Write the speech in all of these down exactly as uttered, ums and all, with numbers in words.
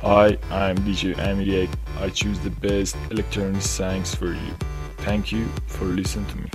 Hi, I'm D J Amiriak. I choose the best electronic songs for you. Thank you for listening to me.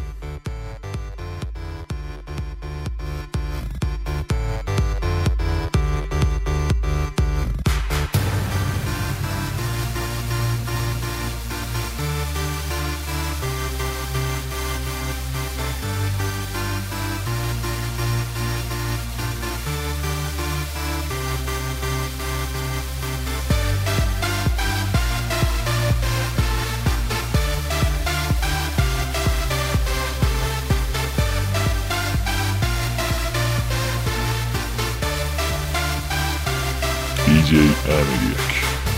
D J Amiriak.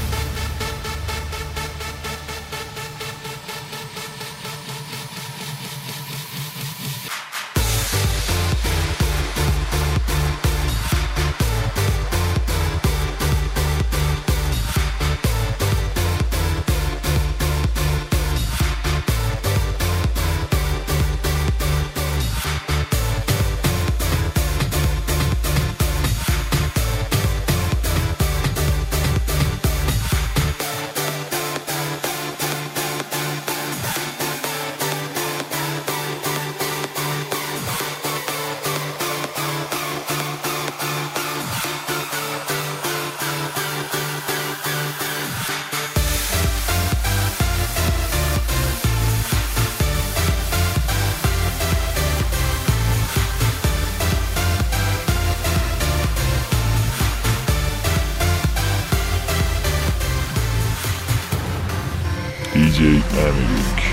D J Amiriak.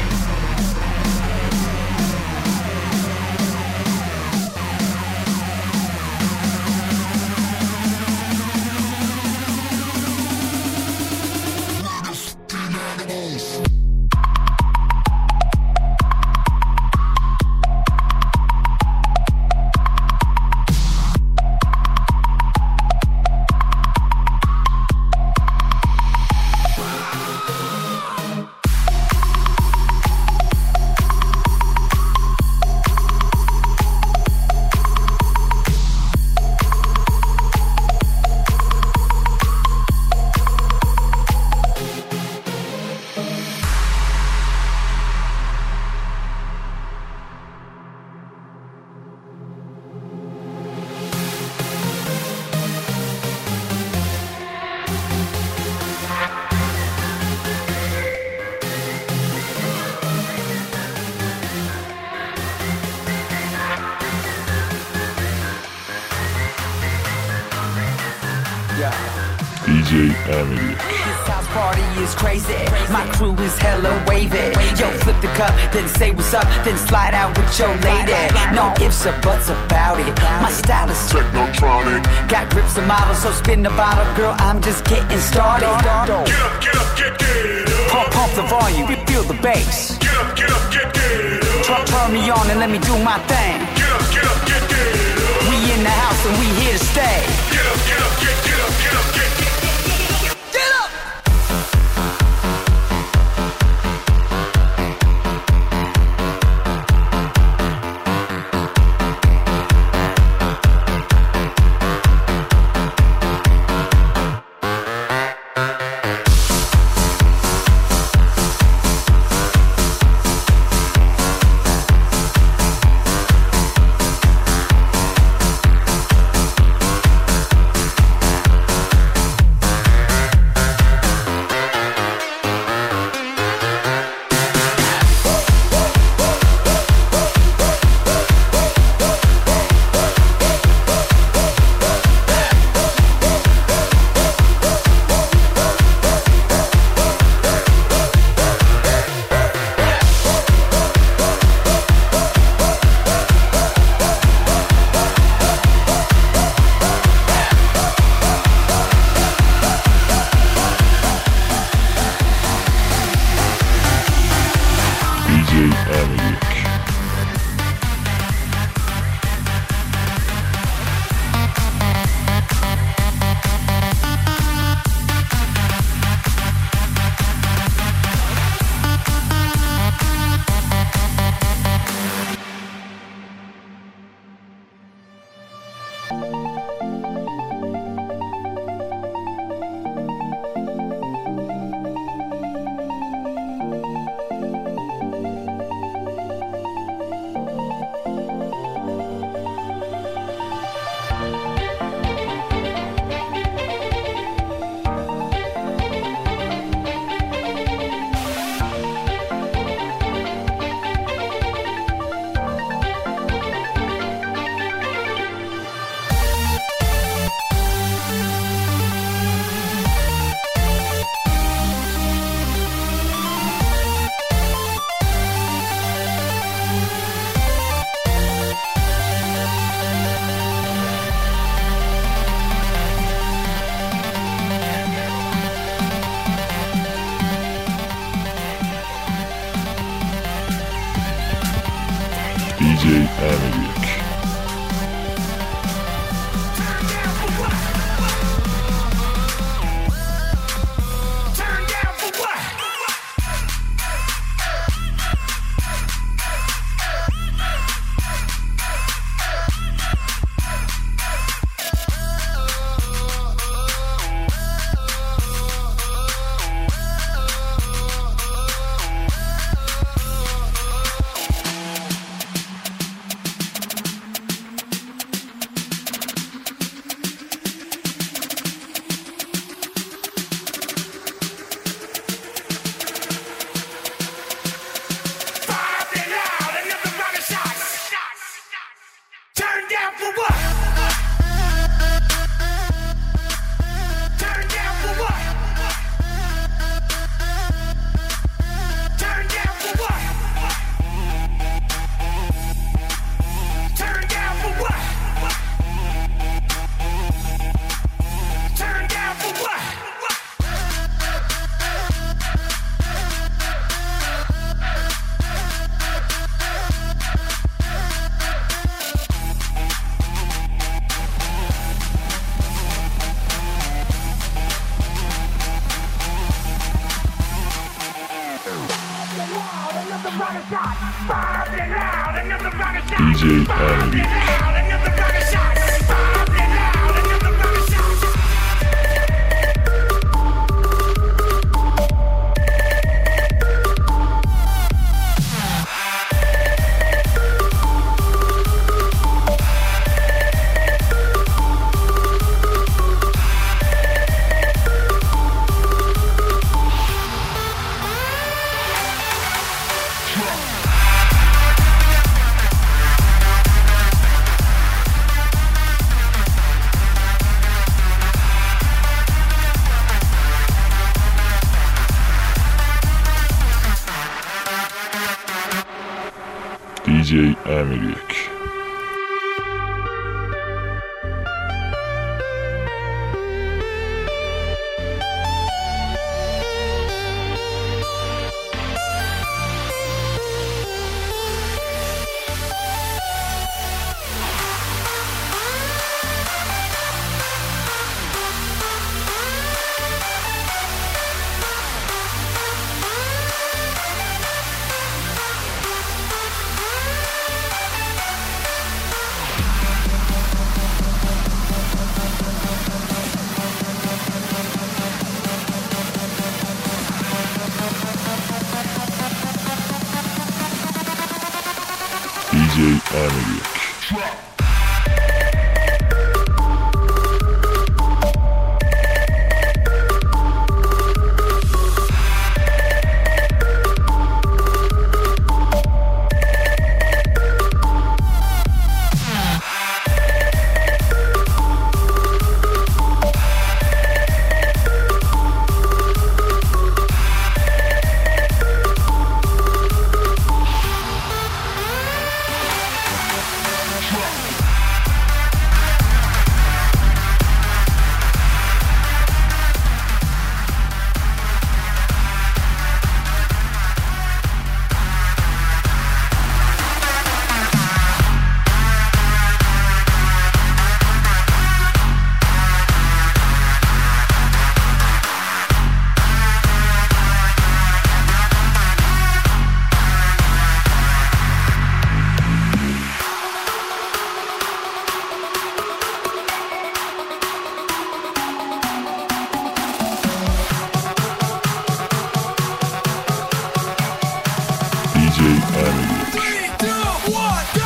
D J Amiriak. This house party is crazy. My crew is hella wavy. Yo, flip the cup, then say what's up, then slide out with your lady. No ifs or buts about it. My style is technotronic. Got grips and models, so spin the bottle, girl. I'm just getting started. Get up, get up, get get up. Pump, pump the volume, feel the bass. Get up, get up, get get up. Turn, turn me on and let me do my thing. Get up, get up, get get up. We in the house and we here to stay. Get up, get up, get get up, get up, get get up. D J Amiriek. D J Amiriek. D J Amiriek. D J Amiriek. D J Amiriek. Three, two, one, go!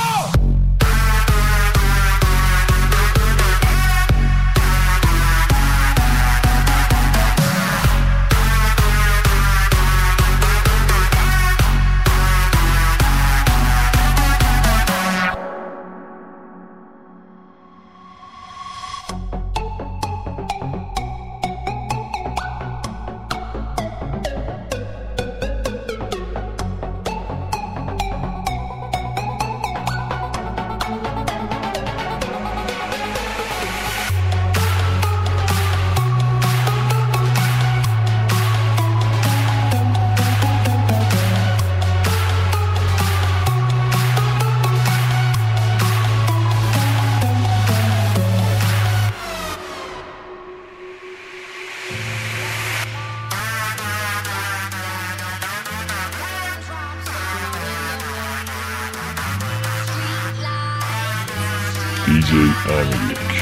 D J Amiriek.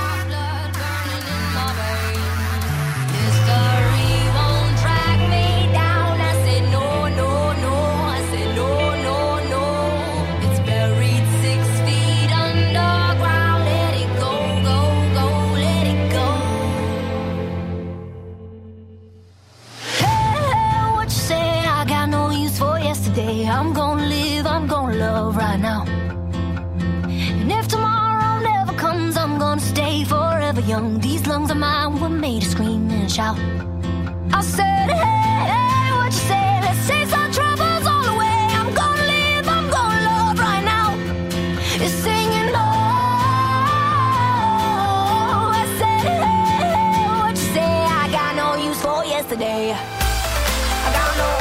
I'm gonna live, I'm gonna love right now. And if tomorrow never comes, I'm gonna stay forever young. These lungs of mine were made to scream and shout. I said, hey, hey, what you say? Let's chase our troubles all away. I'm gonna live, I'm gonna love right now. It's singing, oh, I said, hey, hey, what you say? I got no use for yesterday. I got no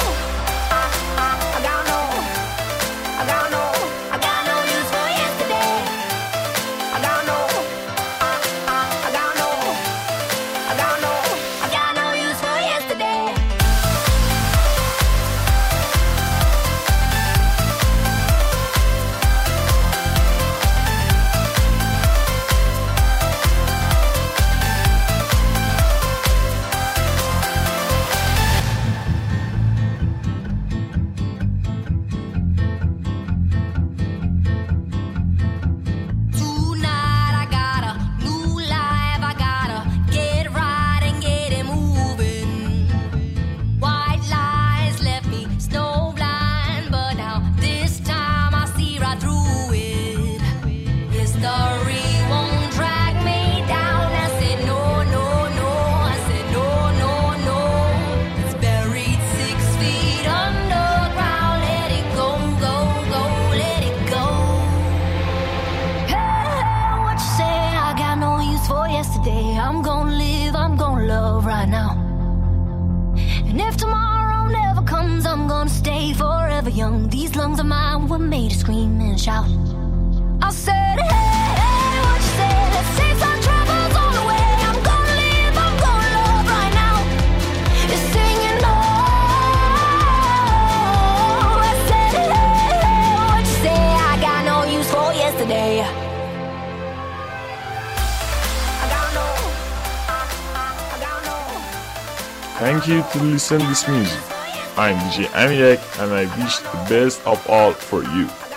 yesterday. I'm gonna live, I'm gonna love right now. And if tomorrow never comes, I'm gonna stay forever young. These lungs of mine were made to scream and shout. I said, hey, hey, what you say? Let's chase our troubles all away. I'm gonna live, I'm gonna love right now. It's singing, oh, I said, hey, hey, what you say? I got no use for yesterday. Thank you to listen this music. I'm D J Amiriek and I wish the best of all for you.